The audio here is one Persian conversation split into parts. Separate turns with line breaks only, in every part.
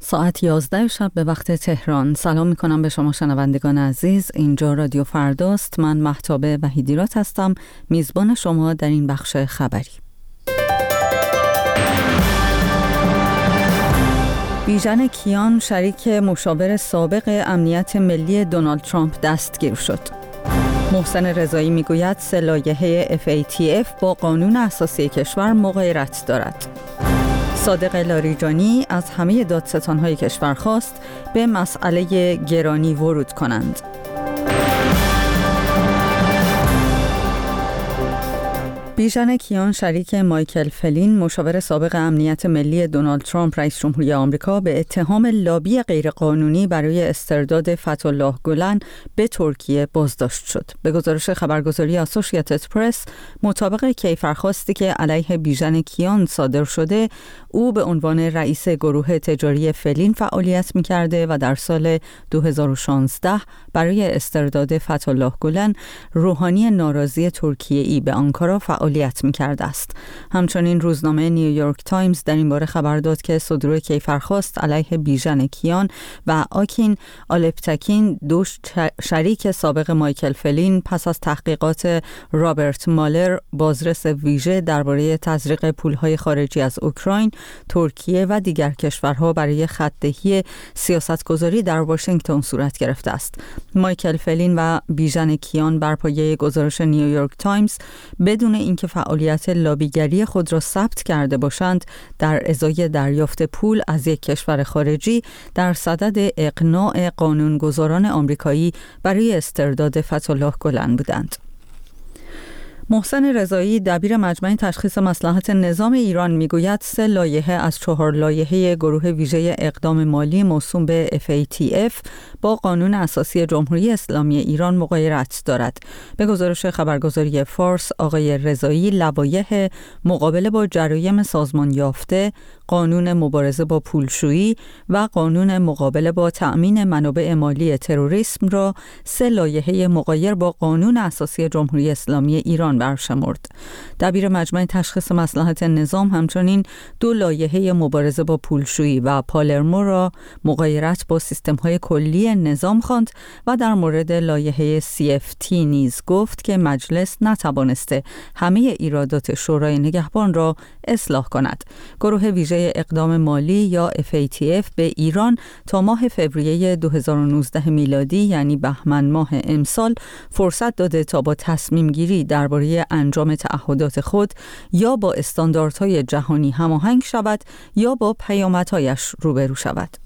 ساعت 11 شب به وقت تهران. سلام میکنم به شما شنوندگان عزیز. اینجا رادیو فرداست. من مهتاب وحیدیرات هستم، میزبان شما در این بخش خبری. بیژن کیان شریک مشاور سابق امنیت ملی دونالد ترامپ دستگیر شد. محسن رضایی میگوید 3 لایحه FATF با قانون اساسی کشور مغایرت دارد. صادق لاریجانی از همه دادستان‌های کشور خواست به مسئله گرانی ورود کنند. بیژن کیان شریک مایکل فلین مشاور سابق امنیت ملی دونالد ترامپ رئیس جمهوری آمریکا به اتهام لابی غیرقانونی برای استرداد فتح‌الله گلن به ترکیه بازداشت شد. به گزارش خبرگزاری اسوسییتد پرس، مطابق کیفرخواستی که علیه بیژن کیان صادر شده، او به عنوان رئیس گروه تجاری فلین فعالیت می‌کرده و در سال 2016 برای استرداد فتح‌الله گلن روحانی ناراضی ترکیه‌ای به آنکارا فعالیت می‌کرده است. همچنین روزنامه نیویورک تایمز در این باره خبر داد که صدور کیفرخواست علیه بیژن کیان و آکین آلپتکین، دو شریک سابق مایکل فلین، پس از تحقیقات رابرت مالر، بازرس ویژه درباره تزریق پول‌های خارجی از اوکراین، ترکیه و دیگر کشورها برای خط‌دهی سیاستگذاری در واشنگتن صورت گرفته است. مایکل فلین و بیژن کیان بر پایه گزارش نیویورک تایمز بدون اینکه فعالیت لابیگری خود را ثبت کرده باشند، در ازای دریافت پول از یک کشور خارجی در صدد اقناع قانونگذاران آمریکایی برای استرداد فتح‌الله گلن بودند. محسن رضایی دبیر مجمع تشخیص مصلحت نظام ایران میگوید 3 لایحه از 4 لایحه گروه ویژه اقدام مالی موسوم به FATF با قانون اساسی جمهوری اسلامی ایران مغایرت دارد. به گزارش خبرگزاری فارس، آقای رضایی لوایح مقابله با جرایم سازمان یافته، قانون مبارزه با پولشویی و قانون مقابله با تأمین منابع مالی تروریسم را 3 لایحه مغایر با قانون اساسی جمهوری اسلامی ایران برشمرد. دبیر مجمع تشخیص مصلحت نظام همچنین 2 لایحه مبارزه با پولشویی و پالرمو را مغایرت با سیستم‌های کلی نظام خواند و در مورد لایحه CFT نیز گفت که مجلس نتوانسته همه ایرادات شورای نگهبان را اصلاح کند. گروه ویژه اقدام مالی یا FATF به ایران تا ماه فوریه 2019 میلادی، یعنی بهمن ماه امسال، فرصت داده تا با تصمیم گیری درباره انجام تعهدات خود یا با استانداردهای جهانی هماهنگ شود یا با پیامدهایش روبرو شود.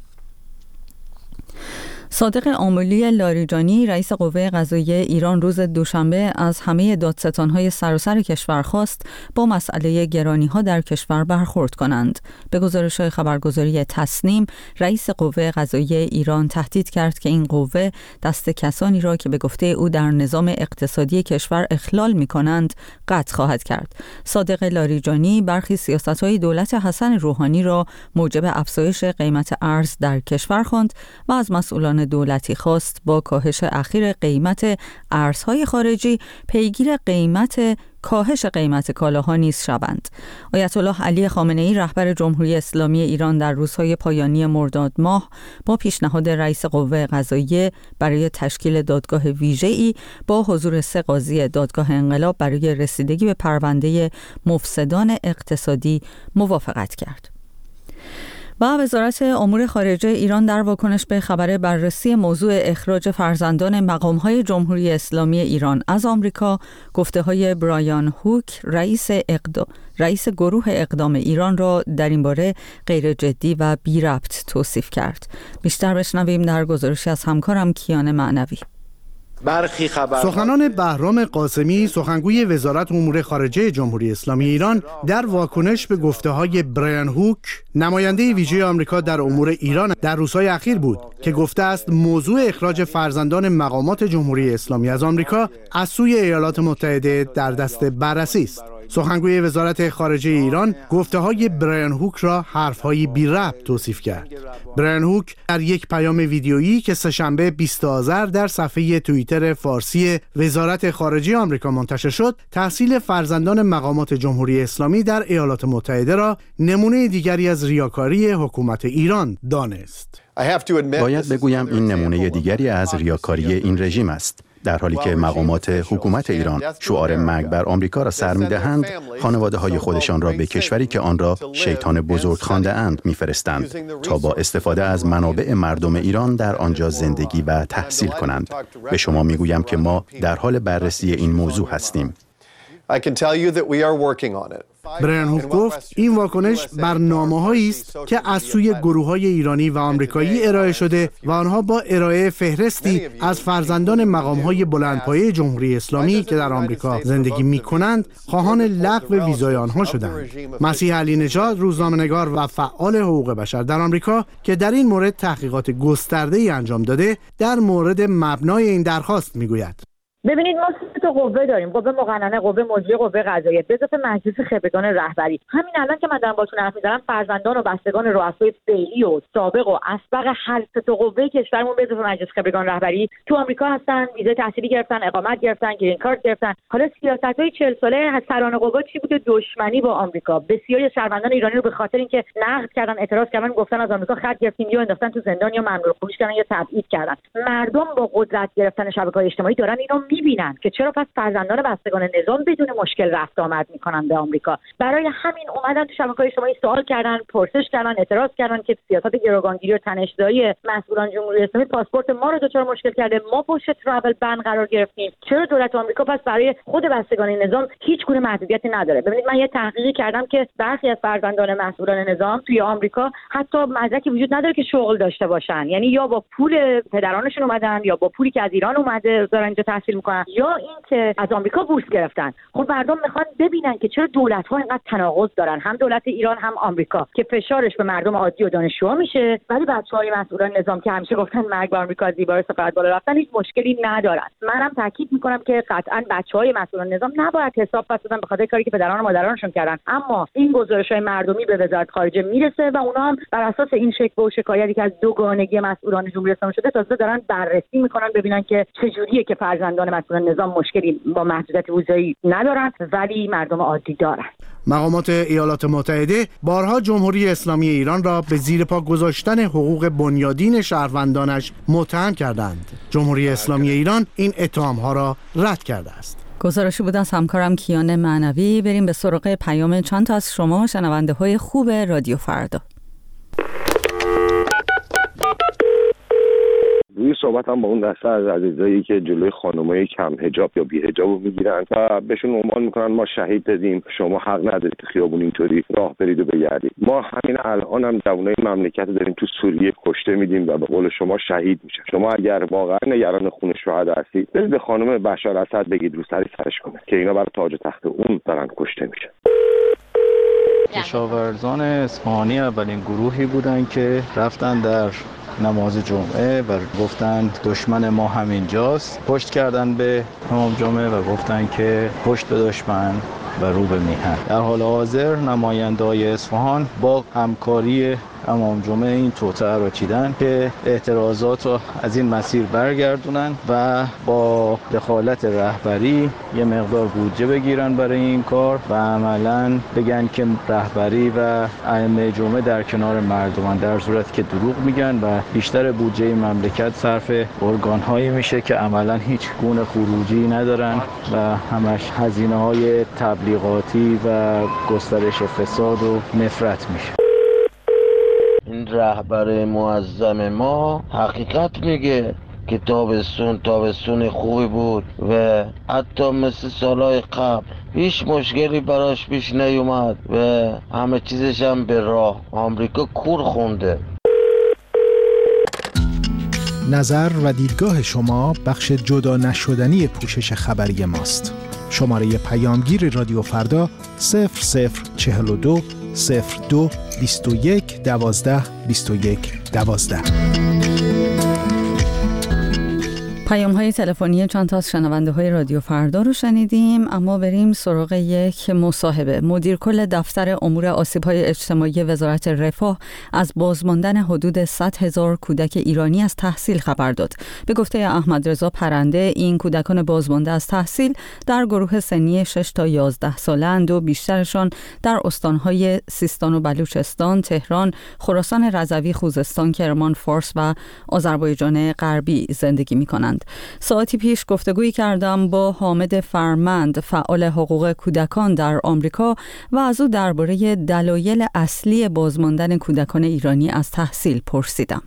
صادق آملی لاریجانی رئیس قوه قضاییه ایران روز دوشنبه از همه دادستان‌های سراسر کشور خواست با مسئله گرانی‌ها در کشور برخورد کنند. به گزارش خبرگزاری تصنیم، رئیس قوه قضاییه ایران تهدید کرد که این قوه دست کسانی را که به گفته او در نظام اقتصادی کشور اخلال می‌کنند قطع خواهد کرد. صادق لاریجانی برخی سیاست‌های دولت حسن روحانی را موجب افزایش قیمت ارز در کشور خواند و از مسئولان دولتی خواست با کاهش اخیر قیمت ارزهای خارجی پیگیر کاهش قیمت کالاها نیز شوند. آیت الله علی خامنه‌ای رهبر جمهوری اسلامی ایران در روزهای پایانی مرداد ماه با پیشنهاد رئیس قوه قضاییه برای تشکیل دادگاه ویژه‌ای با حضور 3 قاضی دادگاه انقلاب برای رسیدگی به پرونده مفسدان اقتصادی موافقت کرد. و وزارت امور خارجه ایران در واکنش به خبر بررسی موضوع اخراج فرزندان مقام‌های جمهوری اسلامی ایران از آمریکا، گفته‌های برایان هوک رئیس گروه اقدام ایران را در این باره غیر جدی و بی ربط توصیف کرد. بیشتر بشنویم در گزارشی از همکارم کیان معنوی.
سخنان بهرام قاسمی، سخنگوی وزارت امور خارجه جمهوری اسلامی ایران، در واکنش به گفته‌های برایان هوک، نماینده ویژه آمریکا در امور ایران، در روزهای اخیر بود که گفته است موضوع اخراج فرزندان مقامات جمهوری اسلامی از آمریکا از سوی ایالات متحده در دست بررسی است. سخنگوی وزارت خارجه ایران گفته‌های برایان هوک را حرف‌های بی ربط توصیف کرد. برایان هوک در یک پیام ویدیویی که سه‌شنبه 20 آذر در صفحه توییتر فارسی وزارت خارجه آمریکا منتشر شد، تحصیل فرزندان مقامات جمهوری اسلامی در ایالات متحده را نمونه دیگری از ریاکاری حکومت ایران دانست.
باید بگویم این نمونه دیگری از ریاکاری این رژیم است. در حالی که مقامات حکومت ایران شعار مرگ بر آمریکا را سر می‌دهند، خانواده‌های خودشان را به کشوری که آن را شیطان بزرگ خوانده‌اند می‌فرستند تا با استفاده از منابع مردم ایران در آنجا زندگی و تحصیل کنند. به شما می‌گویم که ما در حال بررسی این موضوع هستیم.
برایان هوک گفت این واکنش برنامه‌هایی است که از سوی گروه‌های ایرانی و آمریکایی ارائه شده و آنها با ارائه فهرستی از فرزندان مقام‌های بلندپایه جمهوری اسلامی که در آمریکا زندگی می‌کنند خواهان لغو ویزای آنها شدند. مسیح علی نژاد، روزنامه‌نگار و فعال حقوق بشر در آمریکا که در این مورد تحقیقات گسترده‌ای انجام داده، در مورد مبنای این درخواست می‌گوید:
ببینید ما سه تا قوه داریم: قوه مقننه، قوه مجریه، قوه قضاییه، به اضافه مجلس خبرگان رهبری. همین الان که من دارم باهاتون حرف میزنم، فرزندان و بستگان رؤسای فعلی و سابق و اسبق هر سه تا قوه کشورمون به اضافه مجلس خبرگان رهبری تو آمریکا هستن، ویزای تحصیلی گرفتن، اقامت گرفتن، گرین کارت گرفتن. حالا سیاست‌های 40 ساله سران قوا چی بوده؟ دشمنی با آمریکا. بسیاری از شهروندان ایرانی رو به خاطر اینکه نقد کردن، اعتراض کردن، گفتن از آمریکا خرج گرفتیم، یا انداختن تو زندان یا ممنوع خروج کردن یا تبعید کردن. مردم با قدرت گرفتن شبکه‌های اجتماعی دارن اینو می‌بینن که چرا پس فرزندان بستگان نظام بدون مشکل رفت آمد میکنن به آمریکا. برای همین اومدن تو شبکه‌های اجتماعی سوال کردن، پرسش کردن، اعتراض کردن که سیاست گروگانگیری و تنش‌زایی مسئولان جمهوری اسلامی پاسپورت ما رو دچار مشکل کرده، ما پشت ترافل بن قرار گرفتیم. چرا دولت آمریکا پس برای خود بستگان نظام هیچ گونه محدودیتی نداره؟ ببینید من یه تحقیقی کردم که برخی از فرزندان مسئولان نظام توی آمریکا حتی مدرکی وجود نداره که شغل داشته باشن، یعنی یا با پول پدرانشون اومدن یا با پولی که از ایران اومده دارن اینجا تحصیل میکنن، یا که از آمریکا بورس گرفتن. خب مردم میخوان ببینن که چرا دولت‌ها اینقدر تناقض دارن، هم دولت ایران هم آمریکا، که فشارش به مردم عادی و دانشجوها میشه، ولی بچه‌های مسئولان نظام که همیشه گفتن مرگ بر آمریکا از دیوار سفارت بالا رفتن هیچ مشکلی ندارن. منم تاکید میکنم که قطعاً بچه‌های مسئولان نظام نباید حساب پس بدن به خاطر کاری که پدران و مادرانشون کردن، اما این گزارش‌های مردمی به وزارت خارجه میرسه و اونا هم بر اساس این شکوه و شکایتی که از دوگانگی مسئولان جمهوری اسلامی شده تازه دارن بررسی میکنن ببینن که چجوریه که فرزندان مسئولان نظام مشکلی با محدودیت ویزایی ندارن ولی مردم عادی دارن.
مقامات ایالات متحده بارها جمهوری اسلامی ایران را به زیر پا گذاشتن حقوق بنیادین شهروندانش متهم کردند. جمهوری اسلامی ایران این اتهام‌ها را رد کرده است.
گزارشی بود از همکارم کیان معنوی. بریم به سراغ پیام چند تا از شما شنونده‌های خوب رادیو فردا.
روی صحبت هم با اون دسته از عزیزایی که جلوی خانمای کم حجاب یا بی حجاب رو میگیرن و بهشون عنوان میکنن ما شهید دادیم، شما حق ندارید تو خیابون اینطوری راه برید و بگردید. ما همین الان هم جوانای مملکت رو داریم تو سوریه کشته میدیم و به قول شما شهید میشن. شما اگر واقعا نگران خون شهدا هستید برید به خانم بشار اسد بگید رو سرش کنه که اینا برای تاج تخت اون دارن کشته میشن.
کشاورزان اصفهانی اولین گروهی بودن که رفتن در نماز جمعه و گفتند دشمن ما همینجاست. پشت کردن به امام جمعه و گفتن که پشت به دشمن و رو به میهن. در حال حاضر نماینده‌های اصفهان با همکاری امام جمعه این توطئه را چیدن که اعتراضات رو از این مسیر برگردونن و با دخالت رهبری یه مقدار بودجه بگیرن برای این کار و عملاً بگن که رهبری و ائمه جمعه در کنار مردمان، در صورتی که دروغ میگن و بیشتر بودجه مملکت صرف ارگان‌هایی میشه که عملاً هیچ گونه خروجی ندارن و همش هزینه‌های تبلیغاتی و گسترش فساد و نفرت میشه.
این رهبر معظم ما حقیقت میگه که تابستون خوبی بود و حتی مثل سالهای قبل هیچ مشکلی براش پیش نیومد و همه چیزش هم به راه. آمریکا کور خونده.
نظر و دیدگاه شما بخش جدا نشدنی پوشش خبری ماست. شماره پیامگیر رادیو فردا 0042 02 21 12 21 12.
پیام‌های تلفنی چند تا از شنونده‌های رادیو فردا رو شنیدیم، اما بریم سراغ یک مصاحبه. مدیر کل دفتر امور آسیب‌های اجتماعی وزارت رفاه از بازماندن حدود 100,000 کودک ایرانی از تحصیل خبر داد. به گفته احمدرضا پرنده، این کودکان بازمانده از تحصیل در گروه سنی 6 تا 11 ساله‌اند و بیشترشان در استان‌های سیستان و بلوچستان، تهران، خراسان رضوی، خوزستان، کرمان، فارس و آذربایجان غربی زندگی می‌کنند. ساعتی پیش گفتگویی کردم با حامد فرمند، فعال حقوق کودکان در آمریکا و از او درباره دلایل اصلی بازماندن کودکان ایرانی از تحصیل پرسیدم.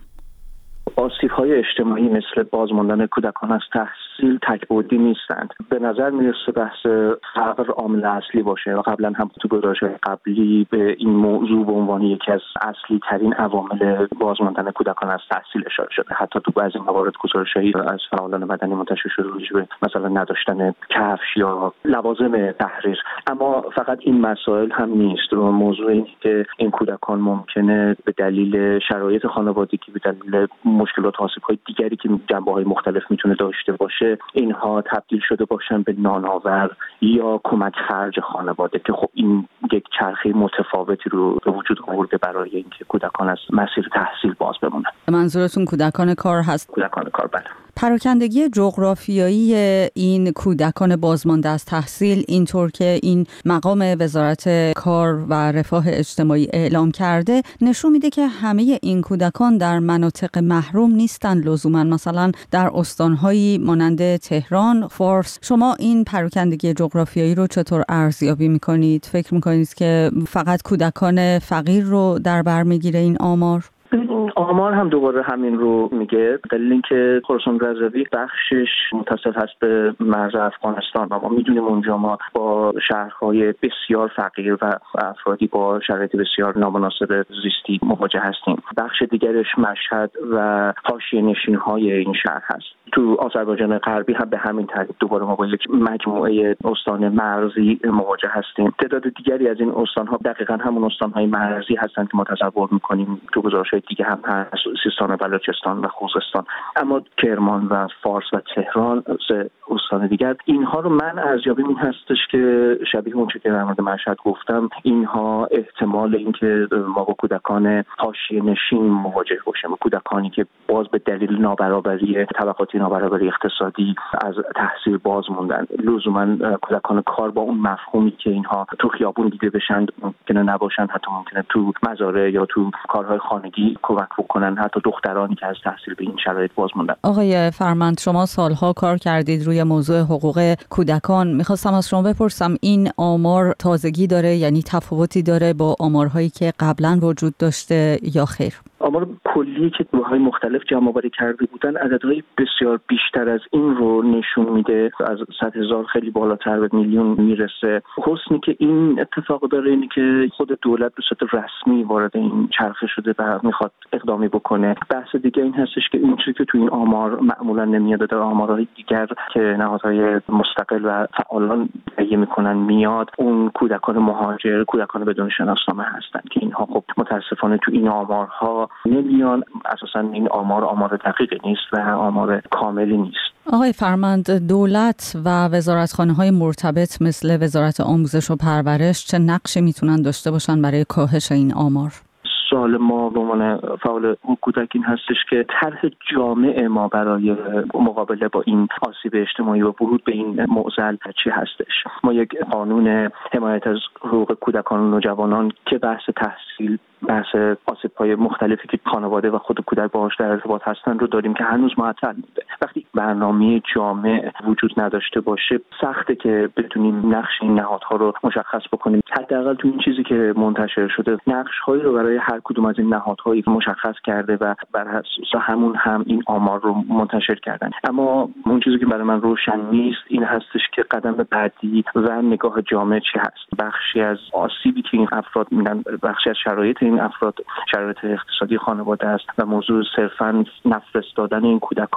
آسیب‌های اجتماعی مثل بازماندن کودکان از تحصیل تک‌بعدی نیستند. به نظر میرسه بحث فقر عامل اصلی باشه و قبلا هم تو گزارش‌های قبلی به این موضوع به عنوان یکی از اصلی ترین عوامل بازماندن کودکان از تحصیل اشاره شده. حتی تو بعضی موارد گزارش‌هایی از فعالان مدنی منتشر شده راجع مثلا نداشتن کفش یا لوازم تحریر. اما فقط این مسائل هم نیست. موضوع این که این کودکان ممکنه به دلیل شرایط خانوادگی، به دلیل مشکلات و آسیب‌های دیگری که جنبه‌های مختلف میتونه داشته باشه، اینها تبدیل شده باشن به نانآور یا کمک خرج خانواده، که خب این یک چرخه متفاوتی رو به وجود آورده برای اینکه کودکان از مسیر تحصیل باز بمونن.
منظورتون کودکان کار هست؟
کودکان کار، بله.
پراکندگی جغرافیایی این کودکان بازمانده از تحصیل، اینطور که این مقام وزارت کار و رفاه اجتماعی اعلام کرده، نشون میده که همه این کودکان در مناطق محروم نیستن لزوما، مثلا در استانهایی مانند تهران، فارس. شما این پراکندگی جغرافیایی رو چطور ارزیابی میکنید؟ فکر میکنید که فقط کودکان فقیر رو در بر میگیره این آمار؟
آمار هم دوباره همین رو میگه، دلیل اینکه خراسان رضوی بخشش متصل هست به مرز افغانستان و ما میدونیم اونجا ما با شهرهای بسیار فقیر و افرادی با شرایط بسیار نامناسب زیستی مواجه هستیم. بخش دیگرش مشهد و حاشیه نشین‌های این شهر هست. تو آذربایجان غربی هم به همین ترتیب دوباره ما با یک مجموعه استان مرزی مواجه هستیم. تعداد دیگری از این استان‌ها دقیقاً همون استان‌های مرزی هستند که ما تصور می‌کنیم تو گزارش‌های دیگه هم هست، سیستان و بلوچستان و خوزستان. اما کرمان و فارس و تهران، سه استان دیگر، اینها رو من ارزیابیم این هستش که شبیه اون چیزی که در مورد مشهد گفتم، اینها احتمال اینکه ما با کودکان حاشیه نشین مواجه باشیم، کودکانی که باز به دلیل نابرابری طبقاتی، نابرابری اقتصادی از تحصیل باز موندن. لزوما کودکان کار با اون مفهومی که اینها تو خیابون دیده بشن ممکنه نباشن، حتی ممکنه تو مزارع یا تو کارهای خانگی کمک بکنن، حتی دخترانی که از تحصیل به این شرایط باز موندن.
آقای فرمند، شما سالها کار کردید روی موضوع حقوق کودکان. میخواستم از شما بپرسم این آمار تازگی داره، یعنی تفاوتی داره با آمارهایی که قبلا وجود داشته یا خیر؟
آمار کلی که گروه‌های مختلف جمع‌آوری کرده بودن عددهای بسیار بیشتر از این رو نشون میده، از 100,000 خیلی بالاتر به میلیون میرسه. حسنی که این اتفاق داره اینه که خود دولت به صورت رسمی وارد این چرخه شده و میخواد اقدامی بکنه. بحث دیگه این هستش که این چیزی که تو این آمار معمولا نمیاد، در آمارهای دیگر که نهادهای مستقل و فعالان تهیه میکنن میاد، اون کودکان مهاجر، کودکان بدون شناسنامه هستن که اینها خب متاسفانه تو این آمارها نمیان. اساسا این آمار دقیقی نیست و آمار کاملی نیست.
آقای فرمند، دولت و وزارتخانه‌های مرتبط مثل وزارت آموزش و پرورش چه نقشی میتونن داشته باشن برای کاهش این آمار؟
سوال ما به عنوان فعال کودک این هستش که طرح جامع ما برای مقابله با این آسیب اجتماعی و ورود به این معضل چی هستش. ما یک قانون حمایت از حقوق کودکان و نوجوانان که بحث تحصیل، بحث آسیب‌های مختلفی که خانواده و خود کودک باهاش در ارتباط هستن رو داریم که هنوز معطل مونده. وقتی برنامه جامع وجود نداشته باشه، سخته که بتونیم نقش این نهادها رو مشخص بکنیم. حداقل تو این چیزی که منتشر شده، نقش‌هایی رو برای هر کدوم از این نهادهای مشخص کرده و بر اساس همون هم این آمار رو منتشر کردن. اما اون چیزی که برای من روشن نیست این هستش که قدم بعدی و نگاه جامع چی هست. بخشی از آسیبی که این افراد میدن، بخشی از شرایط این افراد، شرایط اقتصادی خانواده است و موضوع صرفاً نفرستادن این کودکان به دلیل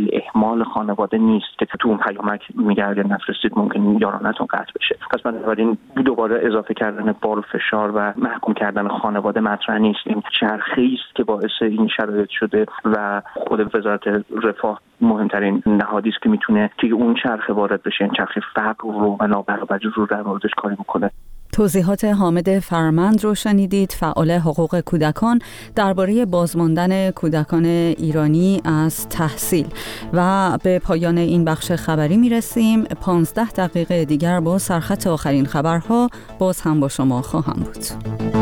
دلیل اهمال خانواده نیست که تو اون پیامک میگه نفرستید ممکن یارانتون قطع بشه. پس بنابراین دوباره اضافه کردن بار و فشار و محکوم کردن خانواده مطرح نیست. این چرخه‌ای است که باعث این شرایط شده و خود وزارت رفاه مهمترین نهادی است که میتونه که اون چرخه وارد بشه، این چرخه فقر رو و نابرابری رو در موردش کاری بکنه.
توضیحات حامد فرمند رو شنیدید، فعال حقوق کودکان درباره بازماندن کودکان ایرانی از تحصیل. و به پایان این بخش خبری میرسیم. 15 دقیقه دیگر با سرخط آخرین خبرها باز هم با شما خواهم بود.